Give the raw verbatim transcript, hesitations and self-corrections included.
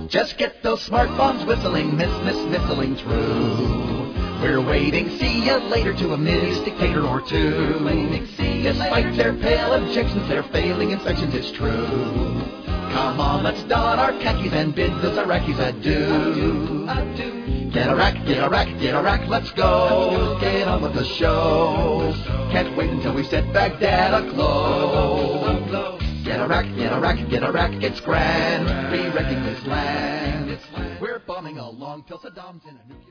Just get those smart bombs whistling, miss, miss, missiling through. We're waiting, see ya later to a mini dictator or two. Despite their pale objections, their failing inspections, it's true. Come on, let's don our khakis and bid those Iraqis adieu. Get Iraq, get Iraq, get Iraq, let's go. Get on with the show. Can't wait until we set Baghdad aglow. Get Iraq, get Iraq, get Iraq, it's grand. Re-wrecking this land. We're bombing along till Saddam's in a new